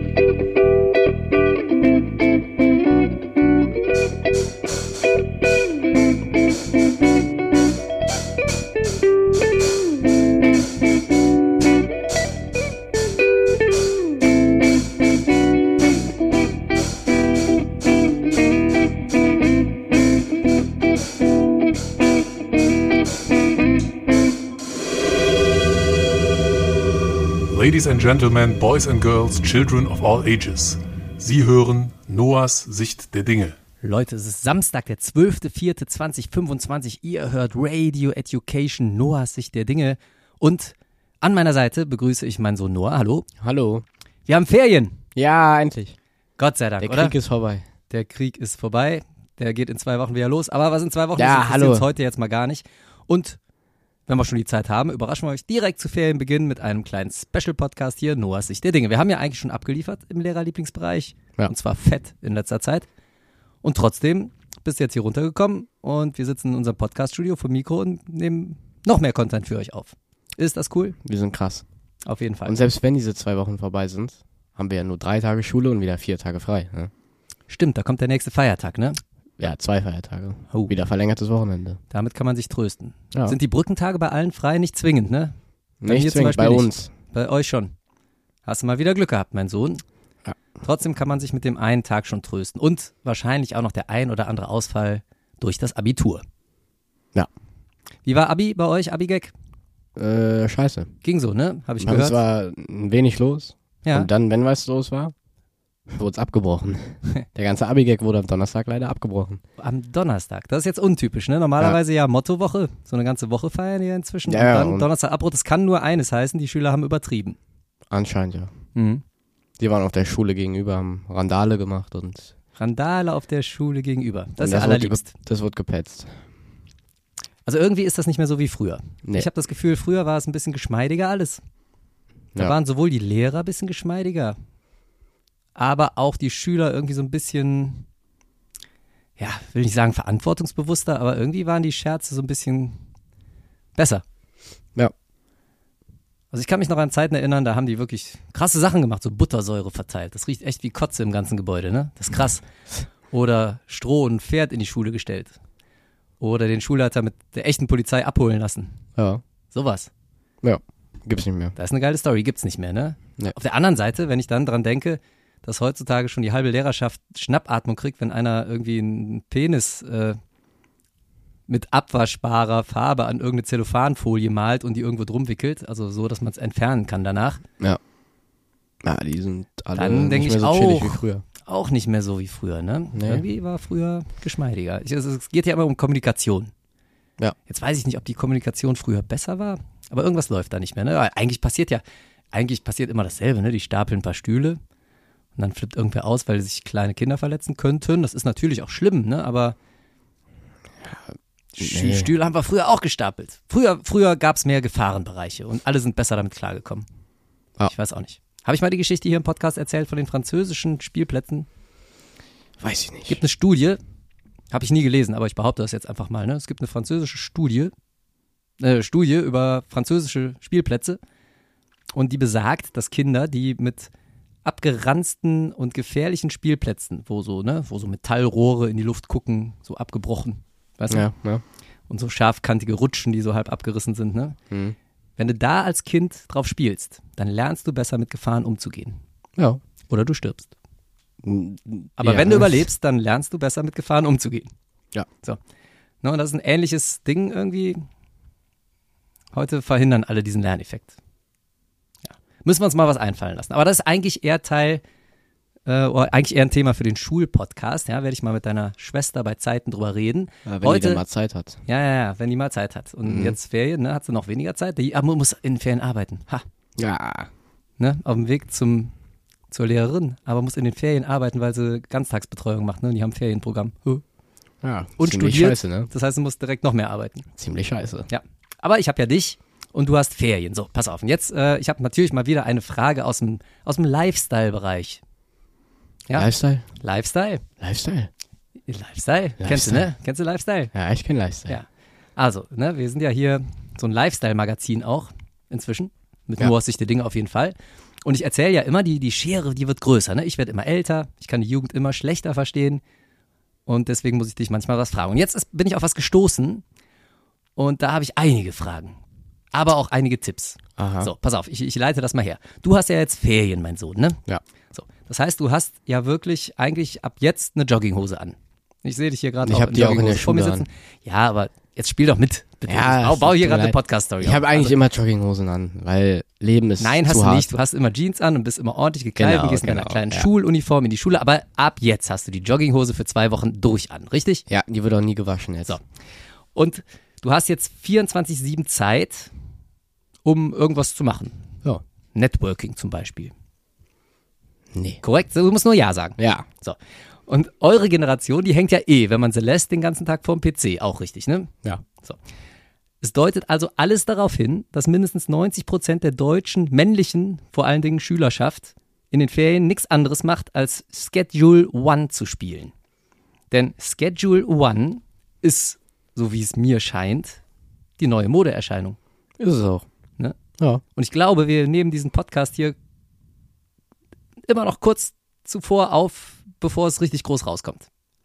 Ladies and Gentlemen, Boys and Girls, Children of all ages. Sie hören Noahs Sicht der Dinge. Leute, es ist Samstag, der 12.04.2025. Ihr hört Radio Education, Noahs Sicht der Dinge. Und an meiner Seite begrüße ich meinen Sohn Noah. Hallo. Hallo. Wir haben Ferien. Ja, endlich. Gott sei Dank, Der oder? Krieg ist vorbei. Der Krieg ist vorbei. Der geht in 2 Wochen wieder los. Aber was in 2 Wochen Ja, ist, interessiert hallo. uns heute jetzt mal gar nicht. Und wenn wir schon die Zeit haben, überraschen wir euch direkt zu Ferienbeginn mit einem kleinen Special-Podcast hier, Noahs Sicht der Dinge. Wir haben ja eigentlich schon abgeliefert im Lehrerlieblingsbereich. Ja. Und zwar fett in letzter Zeit. Und trotzdem bist du jetzt hier runtergekommen und wir sitzen in unserem Podcast-Studio vor Mikro und nehmen noch mehr Content für euch auf. Ist das cool? Wir sind krass. Auf jeden Fall. Und selbst wenn diese 2 Wochen vorbei sind, haben wir ja nur 3 Tage Schule und wieder 4 Tage frei. Ne? Stimmt, da kommt der nächste Feiertag, ne? Ja, 2 Feiertage. Oh. Wieder verlängertes Wochenende. Damit kann man sich trösten. Ja. Sind die Brückentage bei allen frei? Nicht zwingend, ne? Bei mir Nicht zum zwingend, Beispiel bei nicht. uns. Bei euch schon. Hast du mal wieder Glück gehabt, mein Sohn. Ja. Trotzdem kann man sich mit dem einen Tag schon trösten. Und wahrscheinlich auch noch der ein oder andere Ausfall durch das Abitur. Ja. Wie war Abi bei euch, Abi-Gag? Scheiße. Ging so, ne? Habe ich Es gehört. war ein wenig los. Ja. Und dann, wenn was los war, wurde es abgebrochen. Der ganze Abi-Gag wurde am Donnerstag leider abgebrochen. Am Donnerstag. Das ist jetzt untypisch, ne? Normalerweise ja Mottowoche. So eine ganze Woche feiern die ja inzwischen. Ja, und ja, dann und- Donnerstag Abbruch. Das kann nur eines heißen, die Schüler haben übertrieben. Anscheinend, ja. Mhm. Die waren auf der Schule gegenüber, haben Randale gemacht und Randale auf der Schule gegenüber. Das ist und ja allerliebst. das wird gepetzt. Also irgendwie ist das nicht mehr so wie früher. Nee. Ich habe das Gefühl, früher war es ein bisschen geschmeidiger alles. Da Ja. waren sowohl die Lehrer ein bisschen geschmeidiger, aber auch die Schüler irgendwie so ein bisschen, ja, will nicht sagen verantwortungsbewusster, aber irgendwie waren die Scherze so ein bisschen besser. Ja. Also ich kann mich noch an Zeiten erinnern, da haben die wirklich krasse Sachen gemacht, so Buttersäure verteilt. Das riecht echt wie Kotze im ganzen Gebäude, ne? Das ist krass. Oder Stroh und ein Pferd in die Schule gestellt. Oder den Schulleiter mit der echten Polizei abholen lassen. Ja. Sowas. Gibt's nicht mehr. Das ist eine geile Story, gibt's nicht mehr, ne? Nee. Auf der anderen Seite, wenn ich dann dran denke, dass heutzutage schon die halbe Lehrerschaft Schnappatmung kriegt, wenn einer irgendwie einen Penis mit abwaschbarer Farbe an irgendeine Zellophanfolie malt und die irgendwo drum wickelt, also so, dass man es entfernen kann danach. Ja, die sind alle Dann denk nicht mehr ich so chillig auch. wie früher. Auch nicht mehr so wie früher, ne? Nee. Irgendwie war früher geschmeidiger. Es geht ja immer um Kommunikation. Ja. Jetzt weiß ich nicht, ob die Kommunikation früher besser war, aber irgendwas läuft da nicht mehr, ne? Weil eigentlich passiert immer dasselbe, ne? Die stapeln ein paar Stühle und dann flippt irgendwer aus, weil sich kleine Kinder verletzen könnten. Das ist natürlich auch schlimm, ne? Aber Nee. Stühle haben wir früher auch gestapelt. Früher gab es mehr Gefahrenbereiche und alle sind besser damit klargekommen. Ja. Ich weiß auch nicht. Habe ich mal die Geschichte hier im Podcast erzählt von den französischen Spielplätzen? Weiß ich nicht. Gibt eine Studie, habe ich nie gelesen, aber ich behaupte das jetzt einfach mal. Ne? Es gibt eine französische Studie über französische Spielplätze und die besagt, dass Kinder, die mit abgeranzten und gefährlichen Spielplätzen, wo so Metallrohre in die Luft gucken, so abgebrochen, weißt du? Ja. Und so scharfkantige Rutschen, die so halb abgerissen sind, ne? Mhm. Wenn du da als Kind drauf spielst, dann lernst du besser mit Gefahren umzugehen. Ja. Oder du stirbst. Aber Ja. wenn du überlebst, dann lernst du besser mit Gefahren umzugehen. Ja. So. Ne, und das ist ein ähnliches Ding irgendwie. Heute verhindern alle diesen Lerneffekt. Ja. Müssen wir uns mal was einfallen lassen. Aber das ist eigentlich eher oder eigentlich eher ein Thema für den Schulpodcast. Ja, werde ich mal mit deiner Schwester bei Zeiten drüber reden. Ja, wenn Heute, die dann mal Zeit hat. Ja, wenn die mal Zeit hat. Und jetzt Ferien, ne, hat sie noch weniger Zeit. Die muss in den Ferien arbeiten. Ha. Ja. Ne, auf dem Weg zur Lehrerin, aber muss in den Ferien arbeiten, weil sie Ganztagsbetreuung macht. Ne? Die haben ein Ferienprogramm. Ja. Und ziemlich studiert. scheiße, ne? Das heißt, du musst direkt noch mehr arbeiten. Ziemlich scheiße. Ja. Aber ich habe ja dich und du hast Ferien. So, pass auf. Und jetzt, ich habe natürlich mal wieder eine Frage aus dem Lifestyle-Bereich. Ja? Lifestyle? Lifestyle. Kennst du, ne? Kennst du Lifestyle? Ja, ich kenn Lifestyle. Ja. Also, ne, wir sind ja hier so ein Lifestyle-Magazin auch inzwischen. Mit Ja. Noahs Sicht der Dinge auf jeden Fall. Und ich erzähle ja immer, die Schere, die wird größer. Ne? Ich werde immer älter, ich kann die Jugend immer schlechter verstehen. Und deswegen muss ich dich manchmal was fragen. Und jetzt bin ich auf was gestoßen und da habe ich einige Fragen, aber auch einige Tipps. Aha. So, pass auf, ich leite das mal her. Du hast ja jetzt Ferien, mein Sohn, ne? Ja. So, das heißt, du hast ja wirklich eigentlich ab jetzt eine Jogginghose an. Ich sehe dich hier gerade Ich habe die auch in der vor mir Schule sitzen. Ja, aber jetzt spiel doch mit. Bitte. Ja, Bau hier tut mir gerade eine leid. Podcast-Story Ich auf. habe eigentlich immer Jogginghosen an, weil Leben ist Nein, hast zu du hart. nicht. Du hast immer Jeans an und bist immer ordentlich gekleidet und gehst in deiner kleinen ja. Schuluniform in die Schule. Aber ab jetzt hast du die Jogginghose für 2 Wochen durch an, richtig? Ja, die wird auch nie gewaschen jetzt. So. Und du hast jetzt 24/7 Zeit, um irgendwas zu machen. Ja. Networking zum Beispiel. Nee. Korrekt? Du musst nur Ja sagen. Ja. So. Und eure Generation, die hängt ja wenn man sie lässt, den ganzen Tag vorm PC. Auch richtig, ne? Ja. So. Es deutet also alles darauf hin, dass mindestens 90% der deutschen männlichen, vor allen Dingen Schülerschaft, in den Ferien nichts anderes macht, als Schedule One zu spielen. Denn Schedule One ist, so wie es mir scheint, die neue Modeerscheinung. Ist es auch. Ne? Ja. Und ich glaube, wir nehmen diesen Podcast hier immer noch kurz zuvor auf, bevor es richtig groß rauskommt.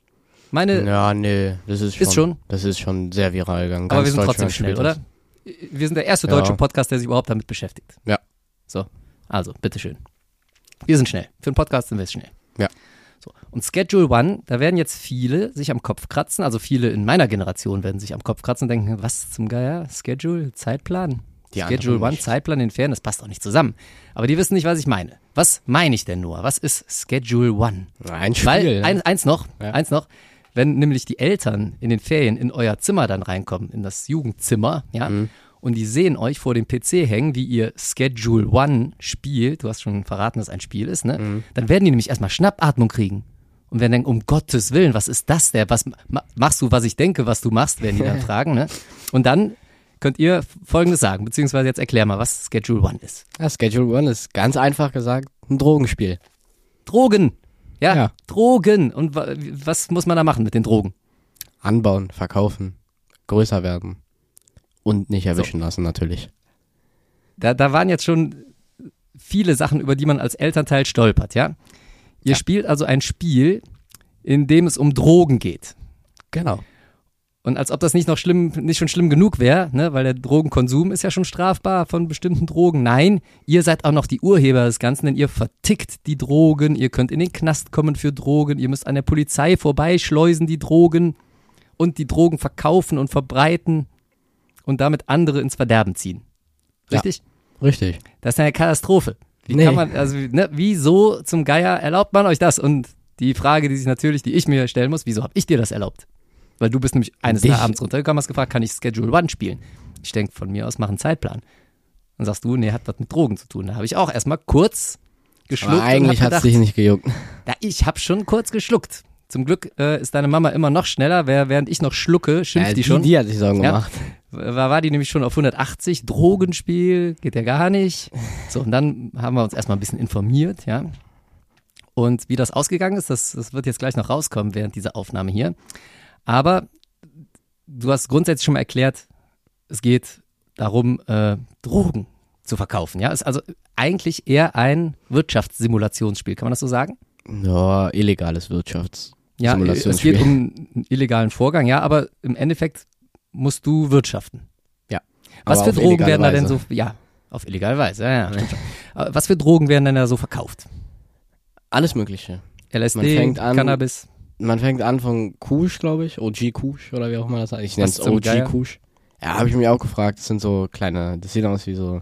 Ja, nee, das ist schon. Ist schon? Das ist schon sehr viral gegangen. Aber wir Ganz sind trotzdem Deutschland schnell, spielt das. oder? Wir sind der erste deutsche Ja. Podcast, der sich überhaupt damit beschäftigt. Ja. So, also, bitteschön. Wir sind schnell. Für einen Podcast sind wir schnell. Ja. So. Und Schedule One, da werden jetzt viele sich am Kopf kratzen, also viele in meiner Generation werden sich am Kopf kratzen und denken, was zum Geier? Schedule, Zeitplan? Die Schedule anderen One, nicht. Zeitplan in den Ferien, das passt doch nicht zusammen. Aber die wissen nicht, was ich meine. Was meine ich denn nur? Was ist Schedule One? Ein Spiel. Weil, ne? eins noch, Ja. wenn nämlich die Eltern in den Ferien in euer Zimmer dann reinkommen, in das Jugendzimmer, ja, und die sehen euch vor dem PC hängen, wie ihr Schedule One spielt, du hast schon verraten, dass es ein Spiel ist, ne, dann werden die nämlich erstmal Schnappatmung kriegen und werden denken, um Gottes Willen, was ist das denn? Was machst du, was ich denke, was du machst, werden die dann fragen, ne? Und dann könnt ihr Folgendes sagen, beziehungsweise jetzt erklär mal, was Schedule One ist. Ja, Schedule One ist ganz einfach gesagt ein Drogenspiel. Drogen! Ja. Drogen! Und was muss man da machen mit den Drogen? Anbauen, verkaufen, größer werden und nicht erwischen lassen natürlich. Da waren jetzt schon viele Sachen, über die man als Elternteil stolpert, ja? Ihr spielt also ein Spiel, in dem es um Drogen geht. Genau. Und als ob das nicht schon schlimm genug wäre, ne? Weil der Drogenkonsum ist ja schon strafbar von bestimmten Drogen. Nein, ihr seid auch noch die Urheber des Ganzen, denn ihr vertickt die Drogen, ihr könnt in den Knast kommen für Drogen, ihr müsst an der Polizei vorbeischleusen die Drogen und die Drogen verkaufen und verbreiten und damit andere ins Verderben ziehen. Richtig? Richtig. Das ist eine Katastrophe. Wie Nee. kann man, also, ne, wieso zum Geier erlaubt man euch das? Und die Frage, die ich mir stellen muss, wieso habe ich dir das erlaubt? Weil du bist nämlich eines Dich? Abends runtergekommen, hast gefragt, kann ich Schedule One spielen? Ich denke, von mir aus mach einen Zeitplan. Dann sagst du, nee, hat was mit Drogen zu tun. Da habe ich auch erstmal kurz geschluckt. Aber eigentlich und hab hat es gedacht, dich nicht gejuckt. ja, ich habe schon kurz geschluckt. Zum Glück ist deine Mama immer noch schneller, während ich noch schlucke, schimpft die schon. Die hat sich Sorgen Ja. gemacht. War die nämlich schon auf 180, Drogenspiel, geht ja gar nicht. So, und dann haben wir uns erstmal ein bisschen informiert, ja. Und wie das ausgegangen ist, das wird jetzt gleich noch rauskommen während dieser Aufnahme hier. Aber du hast grundsätzlich schon mal erklärt, es geht darum, Drogen zu verkaufen, ja. Ist also eigentlich eher ein Wirtschaftssimulationsspiel, kann man das so sagen? Ja, illegales Ja, Wirtschaftssimulationsspiel. es geht um einen illegalen Vorgang, ja, aber im Endeffekt musst du wirtschaften. Ja. Was aber für auf Drogen illegale werden da denn Weise. so, ja, auf illegale Weise, ja, stimmt schon. Aber was für Drogen werden denn da so verkauft? Alles Mögliche. LSD, Man fängt an- Cannabis, Man fängt an von Kusch, glaube ich. OG Kusch oder wie auch immer das heißt. Ich nenne es Was zum Geier? OG Kusch. Ja, habe ich mich auch gefragt. Das sind so kleine, das sieht aus wie so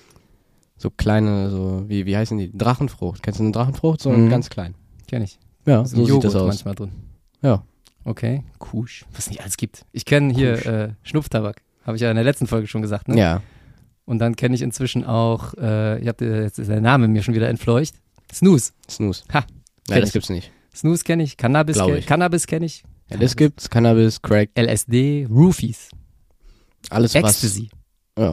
kleine, so, wie heißen die? Drachenfrucht. Kennst du eine Drachenfrucht? So ganz klein. kenn ich. Ja, Ist so im sieht das Joghurt aus. manchmal drin. Ja. Okay, Kusch, was nicht alles gibt. Ich kenne hier Schnupftabak, habe ich ja in der letzten Folge schon gesagt, ne? Ja. Und dann kenne ich inzwischen auch, jetzt ist der Name mir schon wieder entfleucht, Snooze. Snooze. Ha, Ja, kenn das ich. gibt's nicht. Snooze kenne ich, Cannabis Glaub kenne ich. Cannabis kenn ich, Ja, das gibt's. Cannabis, Crack, LSD, Roofies, alles Ecstasy. Ja.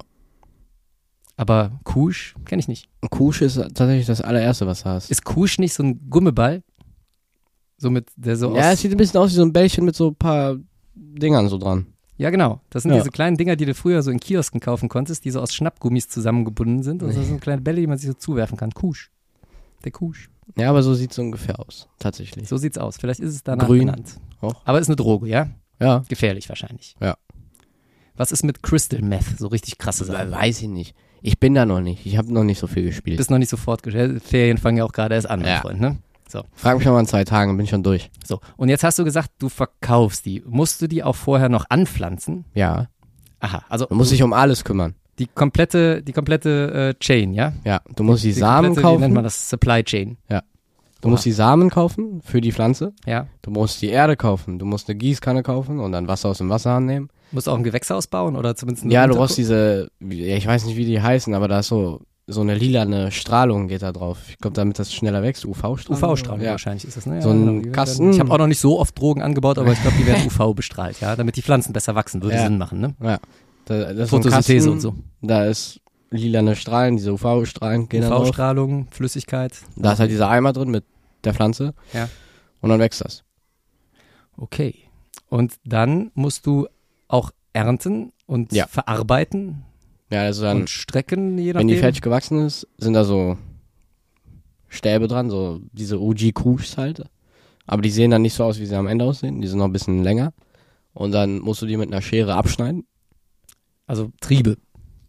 Aber Kusch kenne ich nicht. was. Kusch ist tatsächlich das allererste, was du hast. Ist Kusch nicht so ein Gummiball? So mit, der so Ja, es aus, sieht ein bisschen aus wie so ein Bällchen mit so ein paar Dingern so dran. Ja, genau. Das sind Ja. diese kleinen Dinger, die du früher so in Kiosken kaufen konntest, die so aus Schnappgummis zusammengebunden sind. Und das sind kleine Bälle, die man sich so zuwerfen kann. Kusch. Der Kusch. Ja, aber so sieht es ungefähr aus, tatsächlich. So sieht's aus. Vielleicht ist es danach Grün. benannt. Auch. Aber ist eine Droge, ja? Ja. Gefährlich wahrscheinlich. Ja. Was ist mit Crystal Meth? So richtig krasse Sachen. Weiß ich nicht. Ich bin da noch nicht. Ich habe noch nicht so viel gespielt. Bist noch nicht so fortgeschritten. Ferien fangen ja auch gerade erst an, mein Ja. Freund, ne? So. Frag mich noch mal in 2 Tagen, bin ich schon durch. So. Und jetzt hast du gesagt, du verkaufst die. Musst du die auch vorher noch anpflanzen? Ja. Aha, also Du musst dich um alles kümmern. die komplette Chain, ja? Ja. Du musst die Samen komplette, kaufen. Wie nennt man das? Supply Chain. Du musst die Samen kaufen für die Pflanze. Ja. Du musst die Erde kaufen. Du musst eine Gießkanne kaufen und dann Wasser aus dem Wasserhahn nehmen. Musst du auch ein Gewächshaus bauen oder zumindest eine Ja, du Unter- brauchst diese, ja, ich weiß nicht, wie die heißen, aber da ist so eine lilane Strahlung geht da drauf. Ich glaube, damit das schneller wächst. UV-Strahlung? UV-Strahlung Ja. wahrscheinlich ist das, ne? Ja, So ein genau. Die Kasten. werden- Ich habe auch noch nicht so oft Drogen angebaut, aber ich glaube, die werden UV bestrahlt, ja, damit die Pflanzen besser wachsen, würde Ja. Sinn machen, ne? Ja. Das ist so ein Photosynthese Kasten, und so. Da ist lilane Strahlen, diese UV-Strahlen gehen da drauf. UV-Strahlung, Flüssigkeit. Da ist halt dieser Eimer drin mit der Pflanze. Ja. Und dann wächst das. Okay. Und dann musst du auch ernten und Ja. verarbeiten Ja, also dann, und strecken, je wenn nachdem. die fertig gewachsen ist, sind da so Stäbe dran, so diese OG-Kuhs halt. Aber die sehen dann nicht so aus, wie sie am Ende aussehen. Die sind noch ein bisschen länger. Und dann musst du die mit einer Schere abschneiden. Also Triebe,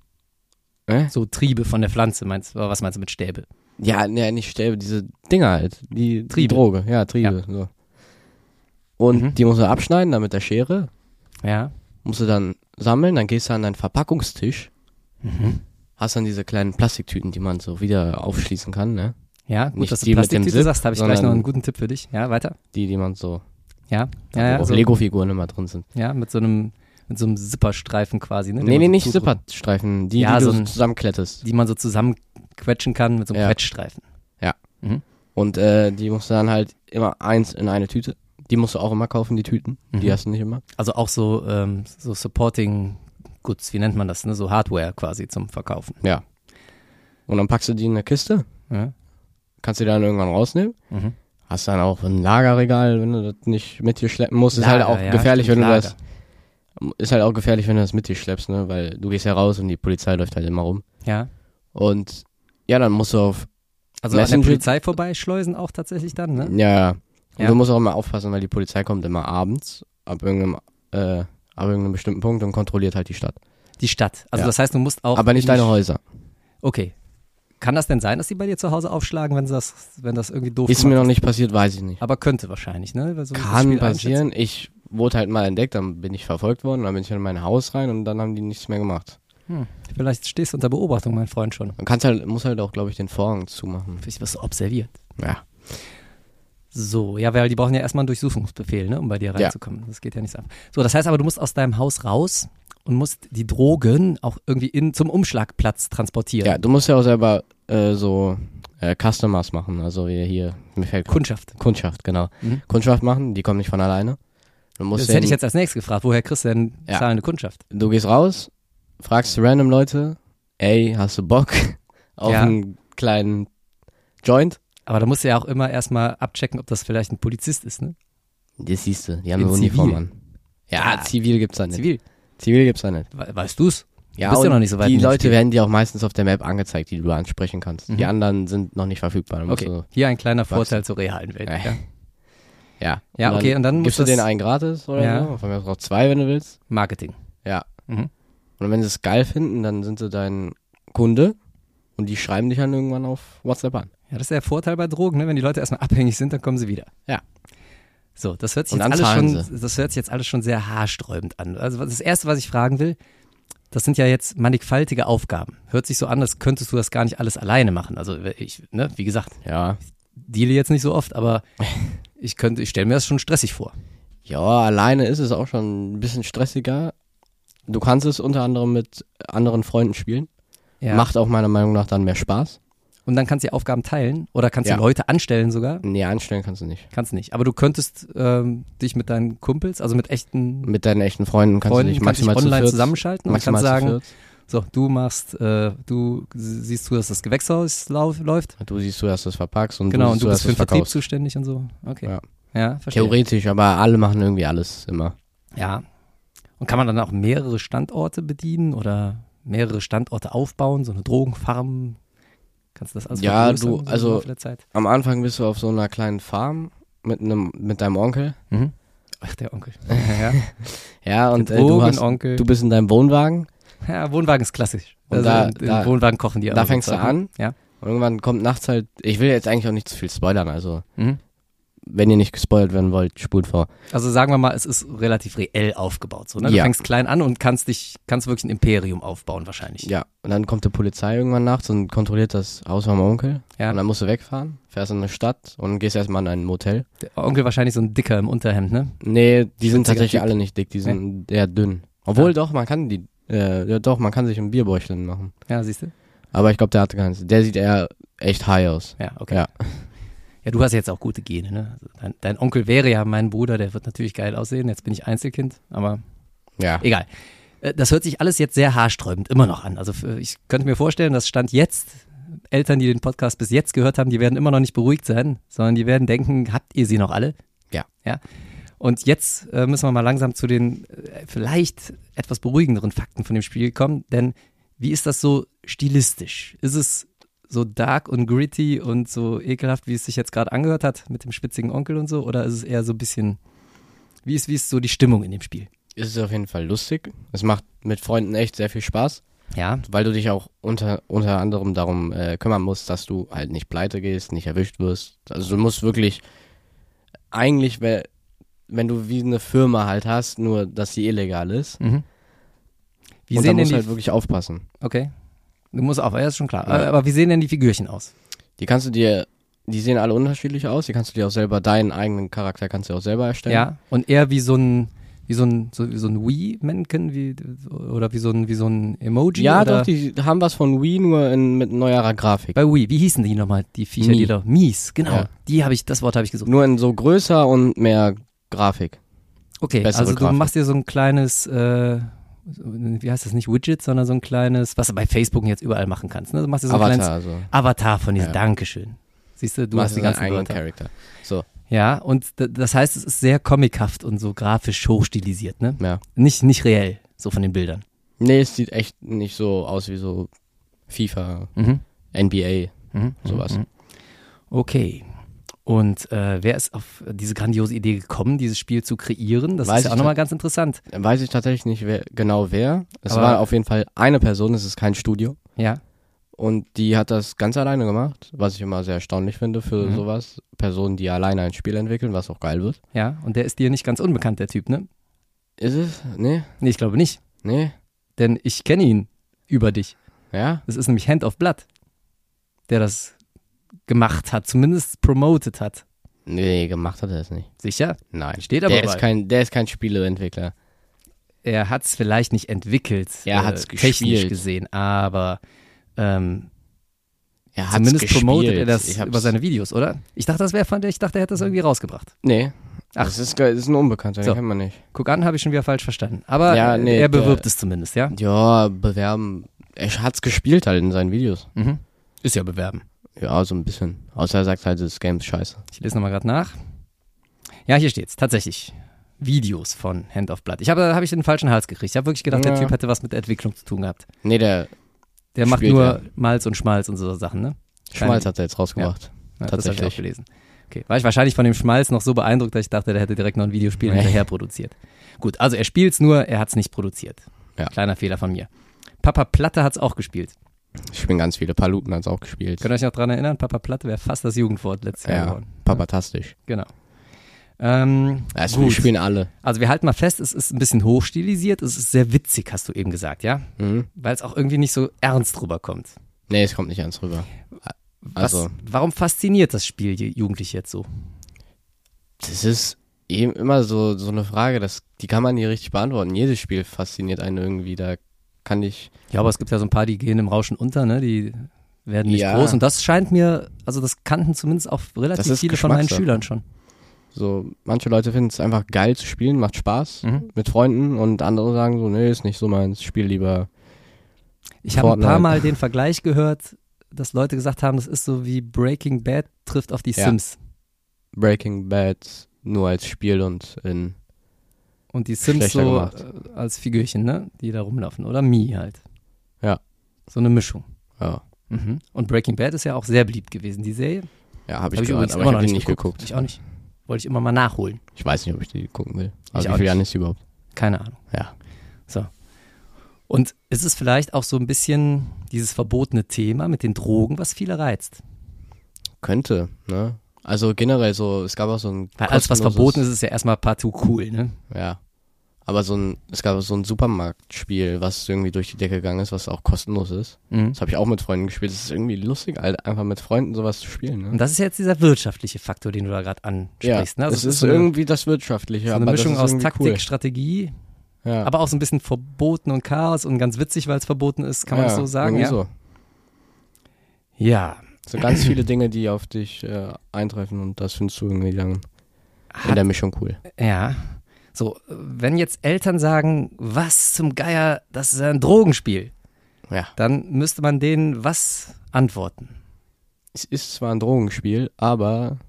So. so Triebe von der Pflanze, oder was meinst du mit Stäbe? Ja, ne, nicht Stäbe, diese Dinger halt. Die Triebe. Droge, ja, Triebe. So. Und Mhm. die musst du abschneiden, dann mit der Schere. Ja. Musst du dann sammeln, dann gehst du an deinen Verpackungstisch. Mhm. Hast dann diese kleinen Plastiktüten, die man so wieder aufschließen kann, ne? Ja, gut, Nicht dass du die mit dem Plastiktüte Zip, sagst, habe ich gleich noch sondern- einen guten Tipp für dich. Ja, weiter. Die man so, Ja, wo ja, auch so, Lego-Figuren immer drin sind. ja, mit so einem Zipperstreifen quasi, ne? den Nee, man so nicht zudrückt, Zipperstreifen, die, Ja, die so du ein- zusammenklettest. Die man so zusammenquetschen kann mit so einem Ja. Quetschstreifen. Und die musst du dann halt immer eins in eine Tüte. Die musst du auch immer kaufen, die Tüten. Die Mhm. hast du nicht immer. Also auch so Supporting Goods, wie nennt man das, ne? So Hardware quasi zum Verkaufen. Ja. Und dann packst du die in eine Kiste, Ja. kannst die dann irgendwann rausnehmen. Mhm. Hast dann auch ein Lagerregal, wenn du das nicht mit dir schleppen musst. Ist halt Lager, auch ja, gefährlich, stimmt, wenn du Lager. das. Ist halt auch gefährlich, wenn du das mit dir schleppst, ne? Weil du gehst ja raus und die Polizei läuft halt immer rum. Ja. Und ja, dann musst du auf. Also an Messenger- der Polizei vorbeischleusen auch tatsächlich dann, ne? Ja. Und Ja. du musst auch immer aufpassen, weil die Polizei kommt immer abends ab irgendeinem bestimmten Punkt und kontrolliert halt die Stadt. Die Stadt. Also Ja. das heißt, du musst auch. Aber nicht in die deine Sch- Häuser. Okay. Kann das denn sein, dass die bei dir zu Hause aufschlagen, wenn das irgendwie doof Ist mir gemacht noch nicht passiert, weiß ich nicht. Aber könnte wahrscheinlich, ne? Weil so wie das Kann Spiel passieren. Ich wurde halt mal entdeckt, dann bin ich verfolgt worden, dann bin ich in mein Haus rein und dann haben die nichts mehr gemacht. einschätzt. Vielleicht stehst du unter Beobachtung, mein Freund, schon. Man muss halt auch, glaube ich, den Vorhang zumachen. Vielleicht wirst du observiert. Ja. So, ja, weil die brauchen ja erstmal einen Durchsuchungsbefehl, ne, um bei dir Ja. reinzukommen. Das geht ja nicht so einfach. So, das heißt aber, du musst aus deinem Haus raus und musst die Drogen auch irgendwie zum Umschlagplatz transportieren. Ja, du musst ja auch selber Customers machen, also wie hier, mir fällt Kundschaft. Kundschaft, genau. Mhm. Kundschaft machen, die kommen nicht von alleine. Du musst Das hätte ich jetzt als nächstes gefragt. Woher kriegst du denn Ja. zahlende Kundschaft? Du gehst raus, fragst random Leute, ey, hast du Bock auf Ja. einen kleinen Joint? Aber da musst du ja auch immer erstmal abchecken, ob das vielleicht ein Polizist ist, ne? Das siehst du, die haben In eine Uniform Zivil. an. Ja, Ah, Zivil gibt's da nicht. Zivil. Zivil gibt's da nicht. Weißt du's? Ja, bist ja und noch nicht so weit die in dem Leute Spiel. werden dir auch meistens auf der Map angezeigt, die du ansprechen kannst. Mhm. Die anderen sind noch nicht verfügbar. Da musst Okay, du, hier ein kleiner wachsen. Vorteil zur realen Welt. Ja. Ja. ja. Ja, okay, und dann gibst muss du das- denen einen gratis oder Ja. so. Von mir aus auch 2, wenn du willst. Marketing. Ja. Mhm. Und wenn sie es geil finden, dann sind sie dein Kunde und die schreiben dich dann irgendwann auf WhatsApp an. Ja, das ist der Vorteil bei Drogen, ne? Wenn die Leute erstmal abhängig sind, dann kommen sie wieder. Ja. So, das hört sich Und jetzt dann alles zahlen schon, das hört sich jetzt alles schon sehr haarsträubend an. Also das Erste, was ich fragen will, das sind ja jetzt mannigfaltige Aufgaben. Hört sich so an, als könntest du das gar nicht alles alleine machen. Also ich, ne, wie gesagt, Ja. deale jetzt nicht so oft, aber ich stelle mir das schon stressig vor. Ja, alleine ist es auch schon ein bisschen stressiger. Du kannst es unter anderem mit anderen Freunden spielen. Ja. Macht auch meiner Meinung nach dann mehr Spaß. Und dann kannst du die Aufgaben teilen oder kannst Ja. du Leute anstellen sogar. Nee, anstellen kannst du nicht. Kannst nicht. Aber du könntest dich mit deinen Kumpels, also mit echten Mit deinen echten Freunden kannst Freunden, du dich kannst dich maximal zu online viert, zusammenschalten und maximal kannst zu sagen, so, du siehst zu, dass das Gewächshaus läuft. viert. Du siehst, du hast das verpackst und Genau, du und siehst, du bist für den hast das Vertrieb verkaufst. zuständig und so. Okay. Ja. Ja, verstehe. Theoretisch, aber alle machen irgendwie alles immer. Ja. Und kann man dann auch mehrere Standorte bedienen oder mehrere Standorte aufbauen, so eine Drogenfarm? Kannst du das alles Ja, vergrößern, so im also Laufe der Zeit? am Anfang bist du auf so einer kleinen Farm mit deinem Onkel. Mhm. Ach, der Onkel. ja. Ja, und Drogenonkel. du bist in deinem Wohnwagen. Ja, Wohnwagen ist klassisch. Und im Wohnwagen kochen die da auch fängst du so. an. Ja. Und irgendwann kommt nachts halt, ich will jetzt eigentlich auch nicht zu viel spoilern, also Mhm. wenn ihr nicht gespoilert werden wollt, spult vor. Also sagen wir mal, es ist relativ reell aufgebaut. So, ne? Du Ja. fängst klein an und kannst wirklich ein Imperium aufbauen wahrscheinlich. Ja, und dann kommt die Polizei irgendwann nachts und kontrolliert das Haus von meinem Onkel. Ja. Und dann musst du wegfahren, fährst in eine Stadt und gehst erstmal in ein Motel. Der Onkel wahrscheinlich so ein Dicker im Unterhemd, ne? Nee, die sind Schwitziger tatsächlich Typ. alle nicht dick, die sind eher dünn. Obwohl doch, man kann man kann sich ein Bierbäuchlein machen. Ja, siehst du? Aber ich glaube, der hatte keins. Der sieht eher echt high aus. Ja, okay. Ja. Ja, du hast jetzt auch gute Gene, ne? Also dein Onkel wäre ja mein Bruder, der wird natürlich geil aussehen. Jetzt bin ich Einzelkind, aber Ja. egal. Das hört sich alles jetzt sehr haarsträubend immer noch an. Also ich könnte mir vorstellen, dass Stand jetzt, Eltern, die den Podcast bis jetzt gehört haben, die werden immer noch nicht beruhigt sein, sondern die werden denken, habt ihr sie noch alle? Ja. Ja. Und jetzt müssen wir mal langsam zu den vielleicht etwas beruhigenderen Fakten von dem Spiel kommen, denn wie ist das so stilistisch? Ist es so dark und gritty und so ekelhaft, wie es sich jetzt gerade angehört hat mit dem spitzigen Onkel und so? Oder ist es eher so ein bisschen, wie ist so die Stimmung in dem Spiel? Es ist auf jeden Fall lustig. Es macht mit Freunden echt sehr viel Spaß, Ja, weil du dich auch unter anderem darum kümmern musst, dass du halt nicht pleite gehst, nicht erwischt wirst. Also du musst wirklich, eigentlich, wenn du wie eine Firma halt hast, nur dass sie illegal ist. mhm. Wie Und da sehen denn musst die, du halt wirklich aufpassen. okay, du musst auf, ja, ist schon klar. Ja. Aber wie sehen denn die Figürchen aus? Die sehen alle unterschiedlich aus. Die kannst du dir auch selber, deinen eigenen Charakter kannst du auch selber erstellen. Ja, und eher wie so ein Wii-Mannequin, oder wie so ein Emoji? Ja, oder? doch, die haben was von Wii, nur mit neuerer Grafik. Bei Wii, wie hießen die nochmal, die Viecher, Mii. die da, Mies, genau, Ja. das Wort habe ich gesucht. Nur in so größer und mehr Grafik. Okay, bessere also du Grafik. machst dir so ein kleines, wie heißt das, nicht Widget, sondern so ein kleines, was du bei Facebook jetzt überall machen kannst, ne? Du machst dir so ein kleines Avatar, so. Avatar von diesem, Ja. Dankeschön. Siehst du, du Machst hast die dir deinen ganzen eigenen Wörter. Charakter. So, Ja, und das heißt, es ist sehr comichaft und so grafisch hochstilisiert, ne? ja. Nicht reell, so von den Bildern. Nee, es sieht echt nicht so aus wie so FIFA, Mhm. NBA, Mhm. sowas. Mhm. Okay. Und wer ist auf diese grandiose Idee gekommen, dieses Spiel zu kreieren? Das Weiß ist ja auch ich nochmal ganz interessant. Weiß ich tatsächlich nicht wer. Es Aber- war auf jeden Fall eine Person, es ist kein Studio. Ja. Und die hat das ganz alleine gemacht, was ich immer sehr erstaunlich finde für Mhm. sowas. Personen, die alleine ein Spiel entwickeln, was auch geil wird. Ja, und der ist dir nicht ganz unbekannt, der Typ, ne? Ist es? Nee? Nee, ich glaube nicht. Nee? Denn ich kenne ihn über dich. Ja? Das ist nämlich Hand of Blood, der das gemacht hat, zumindest promoted hat. Nee, gemacht hat er es nicht. Sicher? Nein. Steht aber der bei. ist kein Spieleentwickler. Er hat es vielleicht nicht entwickelt, Er hat's technisch gespielt. gesehen, aber Er hat's zumindest gespielt. promotet er das Ich hab's- über seine Videos, oder? Ich dachte, er hätte das irgendwie rausgebracht. Nee. Ach. Das ist ein Unbekannter, So. den kennt man nicht. Guck an, habe ich schon wieder falsch verstanden. Aber Ja, nee, er bewirbt der- es zumindest, ja? Ja, bewerben. Er hat's gespielt halt in seinen Videos. Mhm. Ist ja bewerben. Ja, so ein bisschen. Außer er sagt halt, das Game ist scheiße. Ich lese nochmal gerade nach. Ja, hier steht's. Tatsächlich. Videos von Hand of Blood. Hab ich den falschen Hals gekriegt. Ich habe wirklich gedacht, der Ja. Typ hätte was mit der Entwicklung zu tun gehabt. Nee, der Der macht Spielt nur er. Malz und Schmalz und so Sachen, ne? Schmalz hat er jetzt rausgebracht. Ja, das habe ich Tatsächlich. auch gelesen. Okay, war ich wahrscheinlich von dem Schmalz noch so beeindruckt, dass ich dachte, der hätte direkt noch ein Videospiel Nee. hinterher produziert. Gut, also er spielt's nur, er hat's nicht produziert. Ja. Kleiner Fehler von mir. Papa Platte hat's auch gespielt. Ich bin ganz viele. Paluten hat's auch gespielt. Könnt ihr euch noch dran erinnern? Papa Platte wäre fast das Jugendwort letztes Jahr Ja, geworden. papatastisch. Genau. Also wir Gut. spielen alle. Also wir halten mal fest, es ist ein bisschen hochstilisiert, es ist sehr witzig, hast du eben gesagt, ja? Mhm. Weil es auch irgendwie nicht so ernst rüberkommt. Nee, es kommt nicht ans rüber. Also, Warum fasziniert das Spiel die Jugendliche jetzt so? das ist eben immer so eine Frage, die kann man nie richtig beantworten. Jedes Spiel fasziniert einen irgendwie. Da kann ich. Ja, aber es gibt ja so ein paar, die gehen im Rauschen unter, ne? Die werden nicht Ja. groß. Und das scheint mir, also das kannten zumindest auch Das relativ ist viele von meinen Geschmackssache. Schülern schon. So, manche Leute finden es einfach geil zu spielen, macht Spaß Mhm. mit Freunden und andere sagen so, nee, ist nicht so meins, spiel lieber. Ich habe ein paar Fortnite. Mal den Vergleich gehört, dass Leute gesagt haben, das ist so wie Breaking Bad trifft auf die Ja. Sims. Breaking Bad nur als Spiel und in Und die Sims Schlechter so gemacht. als Figürchen, ne? Die da rumlaufen. Oder Mii halt. Ja. So eine Mischung. Ja. Mhm. Und Breaking Bad ist ja auch sehr beliebt gewesen, die Serie. Ja, habe Hab ich gehört, übrigens aber immer ich noch habe die nicht geguckt. Ich auch nicht. Wollte ich immer mal nachholen. Ich weiß nicht, ob ich die gucken will. Ich Aber wie auch viele Jahre nicht. ist die überhaupt? Keine Ahnung. Ja. So. Und ist es vielleicht auch so ein bisschen dieses verbotene Thema mit den Drogen, was viele reizt? Könnte, ne? Also generell so, es gab auch so ein Weil alles, was kostenloses- verboten ist, ist ja erstmal partout cool, ne? Ja. Aber es gab so ein Supermarktspiel, was irgendwie durch die Decke gegangen ist, was auch kostenlos ist. Mhm. Das habe ich auch mit Freunden gespielt. Das ist irgendwie lustig, halt, einfach mit Freunden sowas zu spielen. Und Ne? das ist jetzt dieser wirtschaftliche Faktor, den du da gerade Ja, ansprichst. Ne? Also es ist so eine, irgendwie das Wirtschaftliche. so eine aber Mischung das ist aus irgendwie Taktik, cool. Strategie, Ja. aber auch so ein bisschen verboten und Chaos und ganz witzig, weil es verboten ist. Kann man ja, das so sagen? irgendwie Ja. So. Ja. So ganz viele Dinge, die auf dich eintreffen und das findest du irgendwie dann in Hat, der Mischung cool. ja. So, wenn jetzt Eltern sagen, was zum Geier, das ist ein Drogenspiel, Ja. dann müsste man denen was antworten. Es ist zwar ein Drogenspiel, aber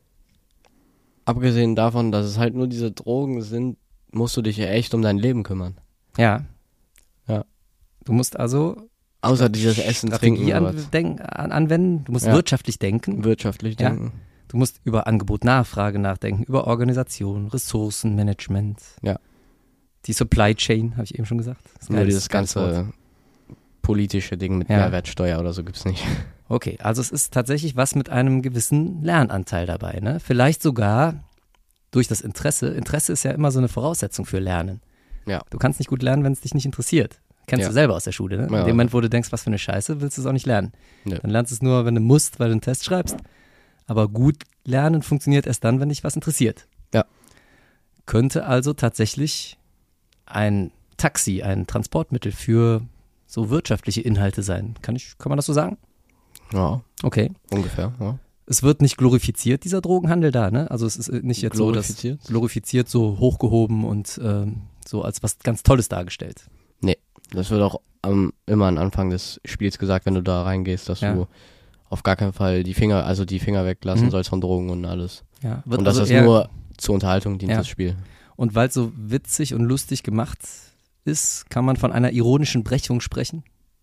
abgesehen davon, dass es halt nur diese Drogen sind, musst du dich ja echt um dein Leben kümmern. Ja. Ja. Du musst also Außer dieses Essen, Trinken Strategie oder was. anwenden, du musst Ja. wirtschaftlich denken, Wirtschaftlich Ja. denken. du musst über Angebot-Nachfrage nachdenken, über Organisation, Ressourcenmanagement, Ja. die Supply Chain, habe ich eben schon gesagt. Das ist ein Nur geiles- dieses geiles Wort. ganze politische Ding mit Ja. Mehrwertsteuer oder so gibt's nicht. Okay, also es ist tatsächlich was mit einem gewissen Lernanteil dabei, ne? Vielleicht sogar durch das Interesse. Interesse ist ja immer so eine Voraussetzung für Lernen. Ja. Du kannst nicht gut lernen, wenn es dich nicht interessiert. Kennst Ja. du selber aus der Schule, ne? Ja. In dem Moment, wo du denkst, was für eine Scheiße, willst du es auch nicht lernen. Nö. Dann lernst du es nur, wenn du musst, weil du einen Test schreibst. Aber gut lernen funktioniert erst dann, wenn dich was interessiert. Ja. Könnte also tatsächlich ein Taxi, ein Transportmittel für so wirtschaftliche Inhalte sein. Kann man das so sagen? Ja, Okay. ungefähr. Ja. Es wird nicht glorifiziert, dieser Drogenhandel da, ne? Also es ist nicht jetzt Glorifiziert? so, dass glorifiziert so hochgehoben und so als was ganz Tolles dargestellt. Das wird auch immer am Anfang des Spiels gesagt, wenn du da reingehst, dass Ja. du auf gar keinen Fall die Finger weglassen Mhm. sollst von Drogen und alles. Ja, wird Und dass also das eher, nur zur Unterhaltung dient, Ja. das Spiel. und weil es so witzig und lustig gemacht ist, kann man von einer ironischen Brechung sprechen.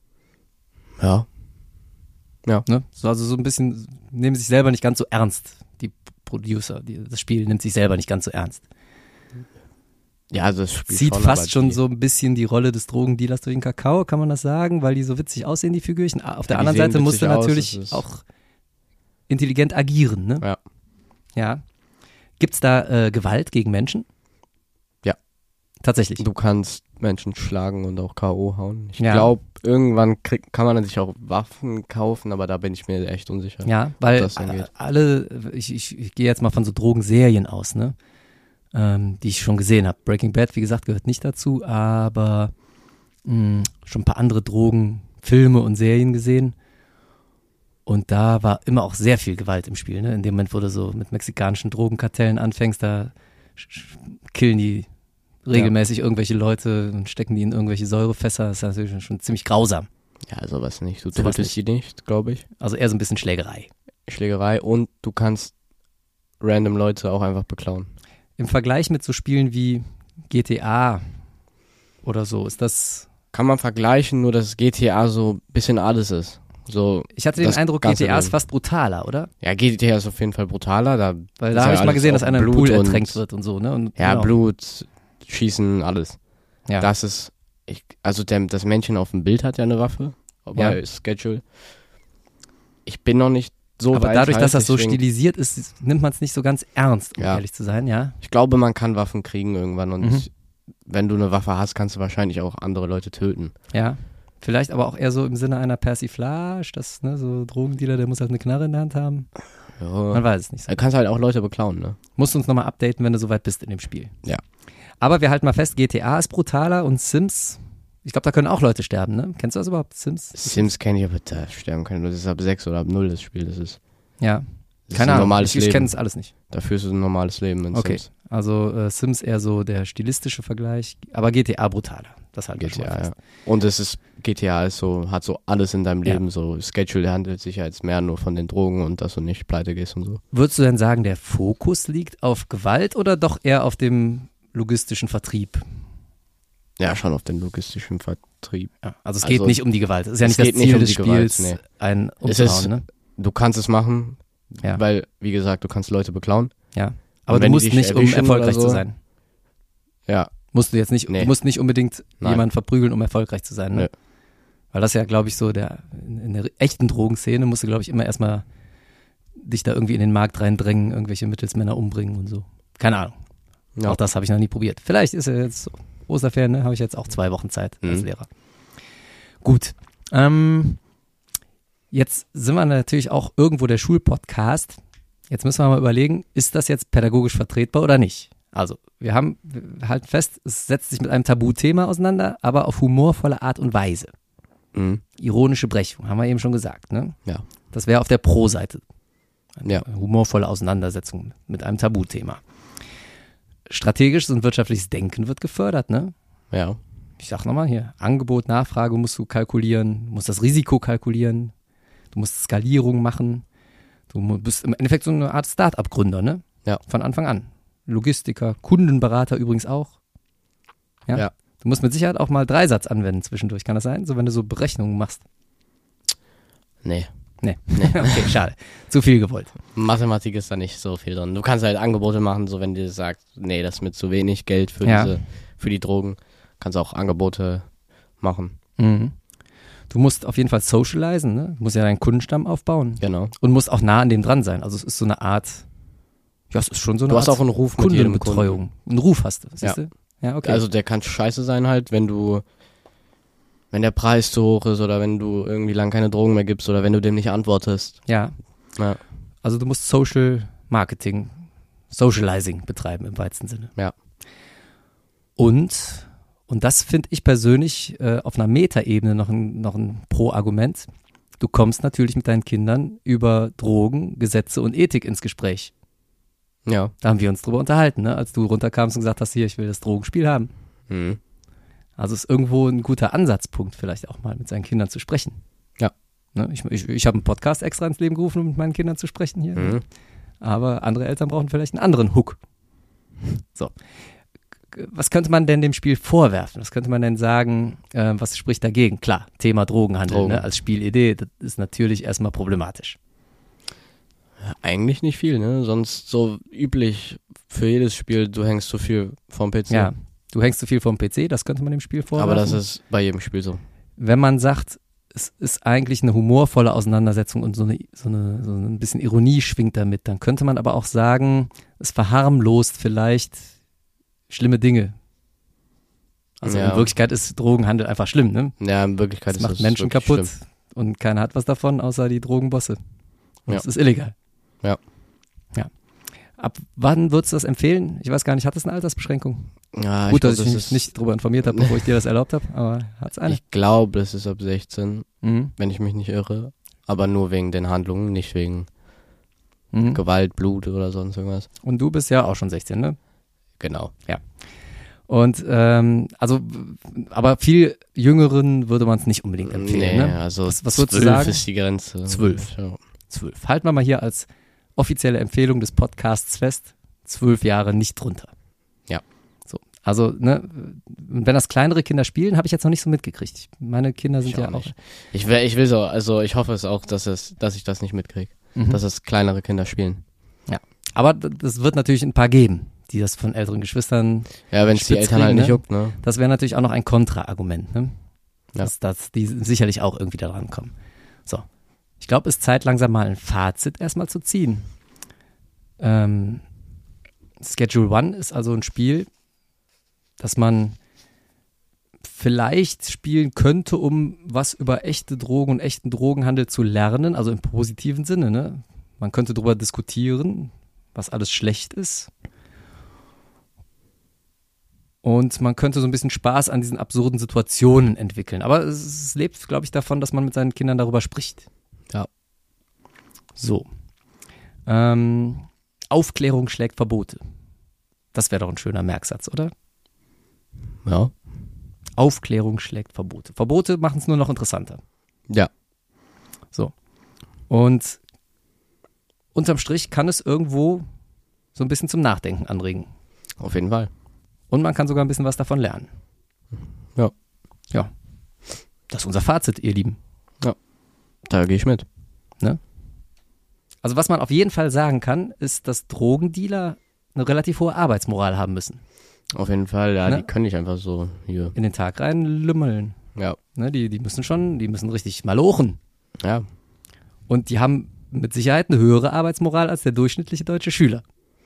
Ja. Ne? So, also so ein bisschen, nehmen sich selber nicht ganz so ernst. Die Producer, das Spiel nimmt sich selber nicht ganz so ernst. Ja, also das Spiel Zieht schon, fast aber schon die- so ein bisschen die Rolle des Drogendealers durch den Kakao, kann man das sagen, weil die so witzig aussehen, die Figürchen. Auf der Ja, die anderen sehen Seite musst du witzig aus, natürlich es ist- auch intelligent agieren, ne? Ja. Ja. Gibt's da Gewalt gegen Menschen? Ja. Tatsächlich. Du kannst Menschen schlagen und auch K.O. hauen. Ich Ja. glaube, irgendwann kann man sich auch Waffen kaufen, aber da bin ich mir echt unsicher. Ja, weil das angeht. ich gehe jetzt mal von so Drogenserien aus, ne? Die ich schon gesehen habe. Breaking Bad, wie gesagt, gehört nicht dazu, aber schon ein paar andere Drogenfilme und Serien gesehen. Und da war immer auch sehr viel Gewalt im Spiel, ne? In dem Moment, wo du so mit mexikanischen Drogenkartellen anfängst, da killen die regelmäßig irgendwelche Leute und stecken die in irgendwelche Säurefässer. Das ist natürlich schon ziemlich grausam. Ja, sowas nicht. Du Sowas tötest die nicht, glaube ich. Also eher so ein bisschen Schlägerei. Schlägerei und du kannst random Leute auch einfach beklauen. Im Vergleich mit so Spielen wie GTA oder so, ist das. Kann man vergleichen, nur dass GTA so ein bisschen alles ist. So, Ich hatte den das Eindruck, ganze GTA ist Leben. fast brutaler, oder? Ja, GTA ist auf jeden Fall brutaler. Da Weil ist da habe ja ich mal alles gesehen, dass auch einer im Blut Pool und- ertränkt wird und so, ne? Und, Ja, genau. Blut, Schießen, alles. Ja. Das ist, das Männchen auf dem Bild hat ja eine Waffe, bei Ja. Schedule. Ich bin noch nicht so Aber weit dadurch, dass das so deswegen- stilisiert ist, nimmt man es nicht so ganz ernst, um Ja. ehrlich zu sein, ja? Ich glaube, man kann Waffen kriegen irgendwann und Mhm. wenn du eine Waffe hast, kannst du wahrscheinlich auch andere Leute töten. Ja. Vielleicht aber auch eher so im Sinne einer Persiflage, dass, ne, so Drogendealer, der muss halt eine Knarre in der Hand haben. Ja. Man weiß es nicht so. Du kannst halt auch Leute beklauen, ne? Musst du uns nochmal updaten, wenn du soweit bist in dem Spiel. Ja. Aber wir halten mal fest, GTA ist brutaler und Sims, ich glaube, da können auch Leute sterben, ne? Kennst du das überhaupt, Sims? Sims kenne ich, aber da sterben keine Leute. Das ist ab 6 oder ab 0 das Spiel. Das ist Ja. Das Keine ist ein Ahnung, normales ich Leben. kenne es alles nicht. Dafür ist es ein normales Leben in Okay, Sims. also Sims eher so der stilistische Vergleich, aber GTA brutaler. Das halten wir schon mal GTA, fest. ja. Und GTA ist so, hat so alles in deinem Ja. Leben. So Schedule handelt sich ja jetzt mehr nur von den Drogen und dass du nicht pleite gehst und so. Würdest du denn sagen, der Fokus liegt auf Gewalt oder doch eher auf dem logistischen Vertrieb. Ja, schon auf den logistischen Vertrieb. Ja, also es geht nicht um die Gewalt. Es ist ja nicht das Ziel des Spiels, einen umzuhauen. Ne? Du kannst es machen, weil, wie gesagt, du kannst Leute beklauen. Ja, aber du musst nicht, um erfolgreich zu sein. Ja. Musst du jetzt nicht, du musst nicht unbedingt jemanden verprügeln, um erfolgreich zu sein. Ne? Nee. Weil das ja, glaube ich, so in der echten Drogenszene musst du, glaube ich, immer erstmal dich da irgendwie in den Markt reindrängen, irgendwelche Mittelsmänner umbringen und so. Keine Ahnung. Ja. Auch das habe ich noch nie probiert. Vielleicht ist er jetzt so. Osterferien, ne, habe ich jetzt auch 2 Wochen Zeit als Lehrer. Gut. Jetzt sind wir natürlich auch irgendwo der Schulpodcast. Jetzt müssen wir mal überlegen, ist das jetzt pädagogisch vertretbar oder nicht? Also, wir halten fest, es setzt sich mit einem Tabuthema auseinander, aber auf humorvolle Art und Weise. Ironische Brechung, haben wir eben schon gesagt, ne? Ja. Das wäre auf der Pro-Seite. Eine humorvolle Auseinandersetzung mit einem Tabuthema. Strategisches und wirtschaftliches Denken wird gefördert, ne? Ja. Ich sag nochmal hier, Angebot, Nachfrage musst du kalkulieren, musst das Risiko kalkulieren, du musst Skalierung machen, du bist im Endeffekt so eine Art Start-up-Gründer, ne? Ja. Von Anfang an. Logistiker, Kundenberater übrigens auch. Ja. Du musst mit Sicherheit auch mal Dreisatz anwenden zwischendurch, kann das sein? So, wenn du so Berechnungen machst. Nee. Okay, schade. Zu viel gewollt. Mathematik ist da nicht so viel drin. Du kannst halt Angebote machen, so wenn dir sagst, nee, das ist mir zu wenig Geld für die Drogen, kannst du auch Angebote machen. Mhm. Du musst auf jeden Fall socialisen, ne? Du musst ja deinen Kundenstamm aufbauen. Genau. Und musst auch nah an dem dran sein. Also es ist so eine Art, es ist schon so eine Art. Du hast auch einen Ruf mit jedem Kundenbetreuung. Einen Ruf hast du, siehst du? Ja, okay. Also der kann scheiße sein halt, wenn der Preis zu hoch ist oder wenn du irgendwie lang keine Drogen mehr gibst oder wenn du dem nicht antwortest. Ja. Also du musst Social Marketing, Socializing betreiben im weitesten Sinne. Ja. Und das finde ich persönlich auf einer Metaebene noch ein Pro-Argument. Du kommst natürlich mit deinen Kindern über Drogen, Gesetze und Ethik ins Gespräch. Ja. Da haben wir uns drüber unterhalten, ne? Als du runterkamst und gesagt hast, hier, ich will das Drogenspiel haben. Mhm. Also ist irgendwo ein guter Ansatzpunkt, vielleicht auch mal mit seinen Kindern zu sprechen. Ja. Ne? Ich habe einen Podcast extra ins Leben gerufen, um mit meinen Kindern zu sprechen hier. Mhm. Aber andere Eltern brauchen vielleicht einen anderen Hook. So. Was könnte man denn dem Spiel vorwerfen? Was könnte man denn sagen, was spricht dagegen? Klar, Thema Drogenhandel ne? Als Spielidee, das ist natürlich erstmal problematisch. Eigentlich nicht viel, ne? Sonst so üblich für jedes Spiel, du hängst zu viel vom PC. Ja, du hängst zu viel vom PC, das könnte man dem Spiel vorwerfen. Aber das ist bei jedem Spiel so. Wenn man sagt, es ist eigentlich eine humorvolle Auseinandersetzung und so ein bisschen Ironie schwingt damit, dann könnte man aber auch sagen, es verharmlost vielleicht schlimme Dinge. Also in Wirklichkeit ist Drogenhandel einfach schlimm, ne? Ja, in Wirklichkeit das macht Menschen kaputt schlimm. Und keiner hat was davon, außer die Drogenbosse. Und es ist illegal. Ja. Ab wann würdest du das empfehlen? Ich weiß gar nicht, hat es eine Altersbeschränkung? Ja, gut, dass ich mich nicht darüber informiert habe, bevor ich dir das erlaubt habe, aber hat es eine? Ich glaube, es ist ab 16, wenn ich mich nicht irre. Aber nur wegen den Handlungen, nicht wegen Gewalt, Blut oder sonst irgendwas. Und du bist ja auch schon 16, ne? Genau. Ja. Und aber viel Jüngeren würde man es nicht unbedingt empfehlen, ne? Also was würdest du sagen? 12 ist die Grenze. 12. 12. Halten wir mal hier als offizielle Empfehlung des Podcasts fest, 12 Jahre nicht drunter. Ja. So, also, ne, wenn das kleinere Kinder spielen, habe ich jetzt noch nicht so mitgekriegt. Meine Kinder sind ja auch. Ich will so, also ich hoffe es auch, dass ich das nicht mitkriege, dass es kleinere Kinder spielen. Ja. Aber das wird natürlich ein paar geben, die das von älteren Geschwistern. Ja, wenn es die Eltern halt nicht juckt, ne? Das wäre natürlich auch noch ein Kontraargument, ne? Ja. Dass die sicherlich auch irgendwie da dran kommen. So. Ich glaube, es ist Zeit, langsam mal ein Fazit erstmal zu ziehen. Schedule One ist also ein Spiel, das man vielleicht spielen könnte, um was über echte Drogen und echten Drogenhandel zu lernen, also im positiven Sinne, ne? Man könnte darüber diskutieren, was alles schlecht ist. Und man könnte so ein bisschen Spaß an diesen absurden Situationen entwickeln. Aber es lebt, glaube ich, davon, dass man mit seinen Kindern darüber spricht. Ja. So. Aufklärung schlägt Verbote. Das wäre doch ein schöner Merksatz, oder? Ja. Aufklärung schlägt Verbote. Verbote machen es nur noch interessanter. Ja. So. Und unterm Strich kann es irgendwo so ein bisschen zum Nachdenken anregen. Auf jeden Fall. Und man kann sogar ein bisschen was davon lernen. Ja. Ja. Das ist unser Fazit, ihr Lieben. Da gehe ich mit. Also was man auf jeden Fall sagen kann, ist, dass Drogendealer eine relativ hohe Arbeitsmoral haben müssen. Auf jeden Fall, ja, Ne? die können nicht einfach so hier. In den Tag rein lümmeln. Ja. Ne, die müssen richtig malochen. Ja. Und die haben mit Sicherheit eine höhere Arbeitsmoral als der durchschnittliche deutsche Schüler.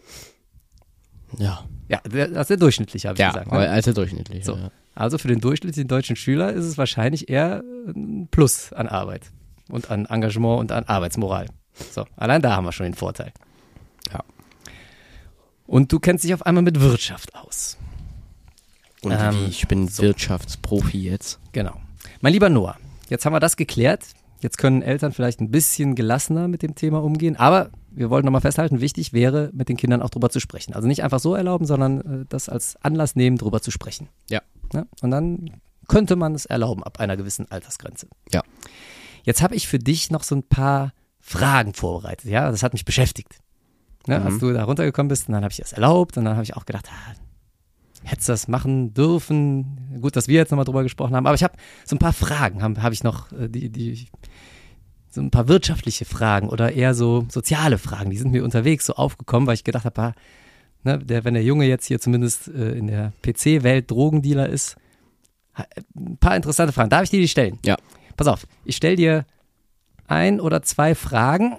Ja. Ja, als der durchschnittliche, habe ich Ja, gesagt. aber Ne? als der durchschnittliche. So. Ja. Also für den durchschnittlichen deutschen Schüler ist es wahrscheinlich eher ein Plus an Arbeit und an Engagement und an Arbeitsmoral. So, allein da haben wir schon den Vorteil. Ja. Und du kennst dich auf einmal mit Wirtschaft aus. Und ich bin Wirtschaftsprofi jetzt. Genau. Mein lieber Noah, jetzt haben wir das geklärt. Jetzt können Eltern vielleicht ein bisschen gelassener mit dem Thema umgehen. Aber wir wollten nochmal festhalten, wichtig wäre, mit den Kindern auch drüber zu sprechen. Also nicht einfach so erlauben, sondern das als Anlass nehmen, drüber zu sprechen. Ja. Ne? Und dann könnte man es erlauben ab einer gewissen Altersgrenze. Ja. Jetzt habe ich für dich noch so ein paar Fragen vorbereitet. Ja, das hat mich beschäftigt. Ne? Als du da runtergekommen bist, und dann habe ich das erlaubt und dann habe ich auch gedacht, hättest du das machen dürfen? Gut, dass wir jetzt nochmal drüber gesprochen haben, aber ich habe so ein paar Fragen, habe ich noch, so ein paar wirtschaftliche Fragen oder eher so soziale Fragen, die sind mir unterwegs so aufgekommen, weil ich gedacht habe, wenn der Junge jetzt hier zumindest in der PC-Welt Drogendealer ist, ein paar interessante Fragen. Darf ich dir die stellen? Ja. Pass auf, ich stelle dir 1 oder 2 Fragen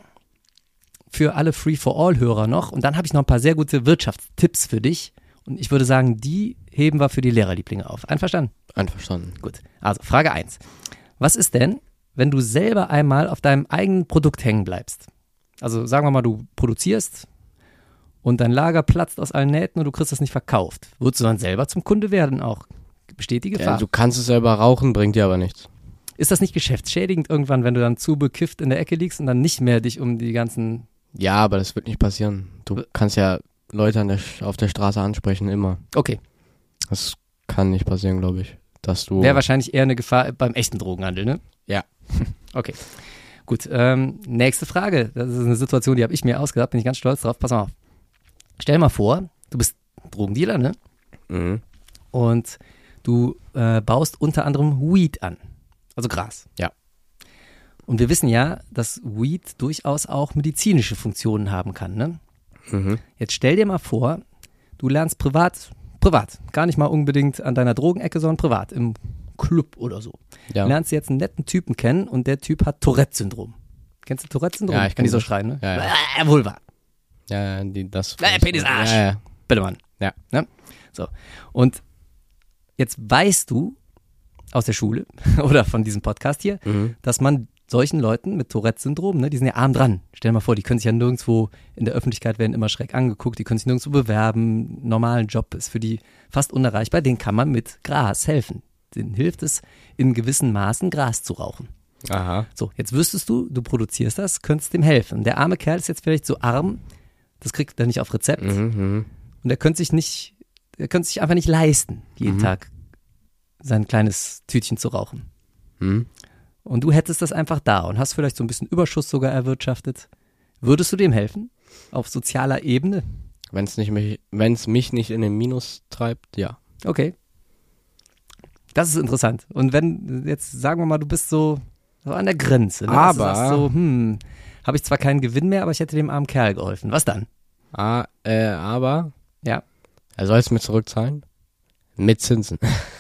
für alle Free-for-All-Hörer noch und dann habe ich noch ein paar sehr gute Wirtschaftstipps für dich. Und ich würde sagen, die heben wir für die Lehrerlieblinge auf. Einverstanden? Einverstanden. Gut. Also, Frage 1. Was ist denn, wenn du selber einmal auf deinem eigenen Produkt hängen bleibst? Also, sagen wir mal, du produzierst und dein Lager platzt aus allen Nähten und du kriegst das nicht verkauft. Würdest du dann selber zum Kunde werden auch? Besteht die Gefahr? Ja, du kannst es selber rauchen, bringt dir aber nichts. Ist das nicht geschäftsschädigend irgendwann, wenn du dann zu bekifft in der Ecke liegst und dann nicht mehr dich um die ganzen... Ja, aber das wird nicht passieren. Du kannst ja Leute auf der Straße ansprechen, immer. Okay. Das kann nicht passieren, glaube ich. Dass du. Wäre wahrscheinlich eher eine Gefahr beim echten Drogenhandel, ne? Ja. Okay. Gut. Nächste Frage. Das ist eine Situation, die habe ich mir ausgedacht, bin ich ganz stolz drauf. Pass mal auf. Stell dir mal vor, du bist Drogendealer, ne? Mhm. Und du baust unter anderem Weed an. Also Gras. Ja. Und wir wissen ja, dass Weed durchaus auch medizinische Funktionen haben kann, ne? Mhm. Jetzt stell dir mal vor, du lernst privat, gar nicht mal unbedingt an deiner Drogenecke, sondern privat, im Club oder so. Ja. Lernst jetzt einen netten Typen kennen und der Typ hat Tourette-Syndrom. Kennst du Tourette-Syndrom? Ja, ich kann die kenn so das. schreien, ne? Ja, Wohl wahr. Ja, das. Penis Arsch. Ja. Bitte, Mann. Ja. Ne? So. Und jetzt weißt du aus der Schule oder von diesem Podcast hier, dass man solchen Leuten mit Tourette-Syndrom, ne, die sind ja arm dran. Stell dir mal vor, die können sich ja nirgendwo, in der Öffentlichkeit werden immer schräg angeguckt, die können sich nirgendwo bewerben, normalen Job ist für die fast unerreichbar, denen kann man mit Gras helfen. Denen hilft es, in gewissen Maßen Gras zu rauchen. Aha. So, jetzt wüsstest du produzierst das, könntest dem helfen. Der arme Kerl ist jetzt vielleicht so arm, das kriegt er nicht auf Rezept und er könnte sich einfach nicht leisten, jeden Tag sein kleines Tütchen zu rauchen. Und du hättest das einfach da und hast vielleicht so ein bisschen Überschuss sogar erwirtschaftet. Würdest du dem helfen? Auf sozialer Ebene? Wenn es mich nicht in den Minus treibt, ja. Okay. Das ist interessant. Und wenn, jetzt sagen wir mal, du bist so an der Grenze. Ne? Aber. Du sagst so, habe ich zwar keinen Gewinn mehr, aber ich hätte dem armen Kerl geholfen. Was dann? Aber. Ja. Er soll es mir zurückzahlen? Mit Zinsen.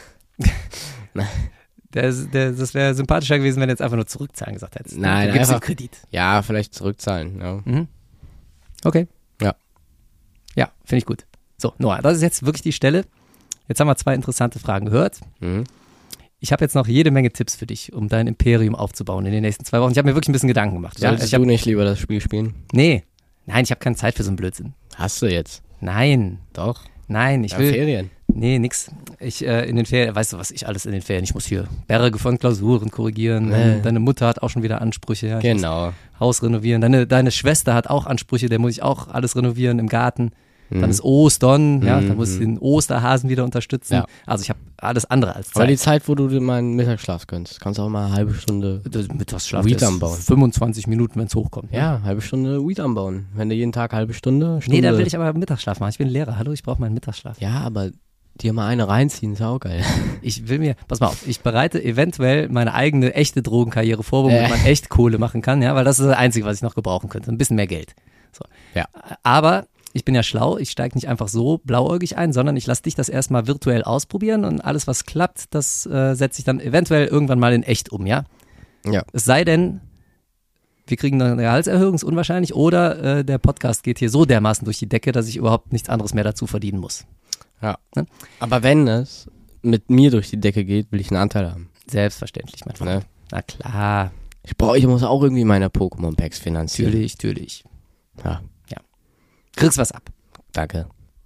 Das wäre sympathischer gewesen, wenn du jetzt einfach nur zurückzahlen gesagt hättest. Nein, du gibst einfach ihm Kredit. Ja, vielleicht zurückzahlen. Ja. Okay. Ja. Ja, finde ich gut. So, Noah, das ist jetzt wirklich die Stelle. Jetzt haben wir 2 interessante Fragen gehört. Ich habe jetzt noch jede Menge Tipps für dich, um dein Imperium aufzubauen in den nächsten 2 Wochen. Ich habe mir wirklich ein bisschen Gedanken gemacht. Solltest du nicht lieber das Spiel spielen? Nein, ich habe keine Zeit für so einen Blödsinn. Hast du jetzt? Nein, Doch. nein, ich will... Ferien. Nee, nix. Ich in den Ferien, weißt du, was ich alles in den Ferien, ich muss hier Berge von Klausuren korrigieren. Deine Mutter hat auch schon wieder Ansprüche. Ja, Genau. Haus renovieren. Deine Schwester hat auch Ansprüche, der muss ich auch alles renovieren im Garten. Dann ist Ostern, ja, dann muss ich den Osterhasen wieder unterstützen. Ja. Also ich habe alles andere als Zeit. Aber die Zeit, wo du dir mal einen Mittagsschlaf gönnst, kannst du auch mal eine halbe Stunde Mittagsschlaf Weed ist anbauen. 25 Minuten, wenn es hochkommt. Ne? Ja, halbe Stunde Weed anbauen. Wenn du jeden Tag halbe Stunde. Nee, da will ich aber Mittagsschlaf machen. Ich bin Lehrer. Hallo, ich brauche meinen Mittagsschlaf. Ja, aber dir mal eine reinziehen, ist auch geil. Pass mal auf, ich bereite eventuell meine eigene echte Drogenkarriere vor, womit man echt Kohle machen kann, ja, weil das ist das Einzige, was ich noch gebrauchen könnte, ein bisschen mehr Geld. So. Ja. Aber ich bin ja schlau, ich steige nicht einfach so blauäugig ein, sondern ich lasse dich das erstmal virtuell ausprobieren und alles, was klappt, das setze ich dann eventuell irgendwann mal in echt um, ja? Ja. Es sei denn, wir kriegen eine Gehaltserhöhung, ist unwahrscheinlich, oder der Podcast geht hier so dermaßen durch die Decke, dass ich überhaupt nichts anderes mehr dazu verdienen muss. Ja. Ne? Aber wenn es mit mir durch die Decke geht, will ich einen Anteil haben. Selbstverständlich, mein Freund. Ne? Na klar, Ich muss auch irgendwie meine Pokémon-Packs finanzieren. natürlich. Ja, Kriegst was ab. danke.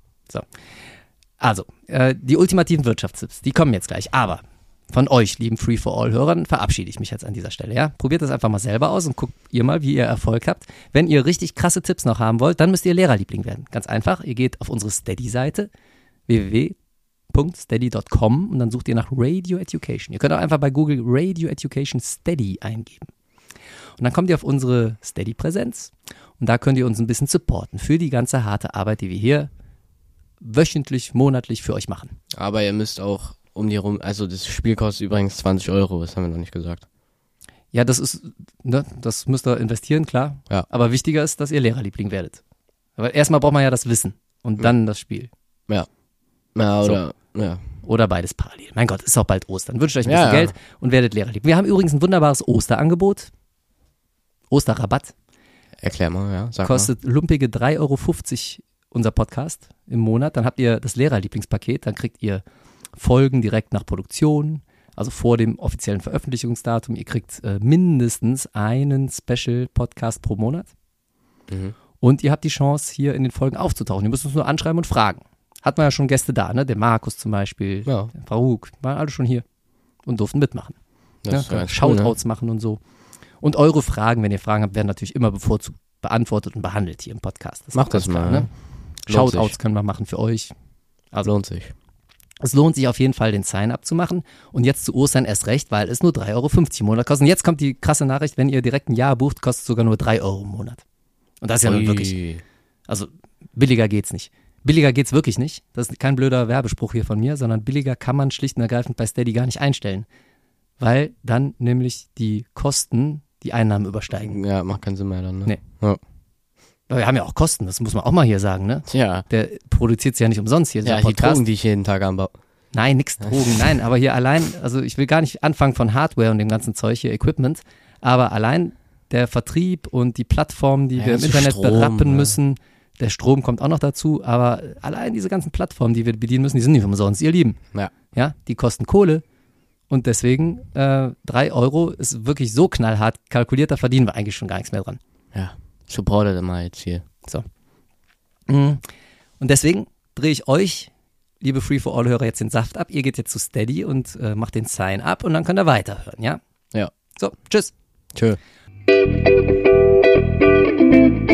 Also, die ultimativen Wirtschaftstipps, die kommen jetzt gleich. Aber von euch, lieben Free-for-All-Hörern, verabschiede ich mich jetzt an dieser Stelle. Ja? Probiert das einfach mal selber aus und guckt ihr mal, wie ihr Erfolg habt. Wenn ihr richtig krasse Tipps noch haben wollt, dann müsst ihr Lehrerliebling werden. Ganz einfach, ihr geht auf unsere Steady-Seite www.steady.com und dann sucht ihr nach Radio Education. Ihr könnt auch einfach bei Google Radio Education Steady eingeben. Und dann kommt ihr auf unsere Steady-Präsenz und da könnt ihr uns ein bisschen supporten für die ganze harte Arbeit, die wir hier wöchentlich, monatlich für euch machen. Aber ihr müsst auch um die rum, also das Spiel kostet übrigens 20 €, das haben wir noch nicht gesagt. Ja, das ist, ne, das müsst ihr investieren, klar. Ja. Aber wichtiger ist, dass ihr Lehrerliebling werdet. Aber erstmal braucht man ja das Wissen und dann das Spiel. Ja, oder, ja. Oder beides parallel. Mein Gott, ist auch bald Ostern. Wünscht euch ein bisschen Ja. Geld und werdet Lehrerliebling. Wir haben übrigens ein wunderbares Osterangebot. Osterrabatt. Erklär mal, ja, sag Kostet lumpige 3,50 € unser Podcast im Monat. Dann habt ihr das Lehrerlieblingspaket. Dann kriegt ihr Folgen direkt nach Produktion, also vor dem offiziellen Veröffentlichungsdatum. Ihr kriegt mindestens einen Special-Podcast pro Monat. Mhm. Und ihr habt die Chance, hier in den Folgen aufzutauchen. Ihr müsst uns nur anschreiben und fragen. Hat man ja schon Gäste da, ne? Der Markus zum Beispiel, Ja. der Farouk, waren alle schon hier und durften mitmachen. Das ist Ja, ganz Shoutouts machen und so. Und eure Fragen, wenn ihr Fragen habt, werden natürlich immer bevorzugt beantwortet und behandelt hier im Podcast. ist Macht auch ganz das mal, klar, ne? Lohnt Shoutouts sich. können wir machen für euch. Also Lohnt sich. es lohnt sich auf jeden Fall, den Sign-up zu machen. Und jetzt zu Ostern erst recht, weil es nur 3,50 € im Monat kostet. Und jetzt kommt die krasse Nachricht, wenn ihr direkt ein Jahr bucht, kostet es sogar nur 3 € im Monat. Und das ist ja nun wirklich, also billiger geht's nicht. Billiger geht's wirklich nicht. Das ist kein blöder Werbespruch hier von mir, sondern billiger kann man schlicht und ergreifend bei Steady gar nicht einstellen. Weil dann nämlich die Kosten die Einnahmen übersteigen. Ja, macht keinen Sinn mehr dann, ne? Nee. Ja. Aber wir haben ja auch Kosten, das muss man auch mal hier sagen, ne? Tja. Der produziert es ja nicht umsonst hier, dieser Ja, die Podcast. Drogen, die ich jeden Tag anbaue. Nein, nix Drogen, nein, aber hier allein, also ich will gar nicht anfangen von Hardware und dem ganzen Zeug hier, Equipment, aber allein der Vertrieb und die Plattformen, die Ja, wir im so Internet Strom, berappen ja. müssen, der Strom kommt auch noch dazu, aber allein diese ganzen Plattformen, die wir bedienen müssen, die sind nicht umsonst, ihr Lieben. Ja. Ja, die kosten Kohle und deswegen 3 € ist wirklich so knallhart kalkuliert, da verdienen wir eigentlich schon gar nichts mehr dran. Ja. Supportet immer jetzt hier. So. Und deswegen drehe ich euch, liebe Free-for-All-Hörer, jetzt den Saft ab. Ihr geht jetzt zu Steady und macht den Sign-up und dann könnt ihr weiterhören, ja? Ja. So, tschüss. Tschö.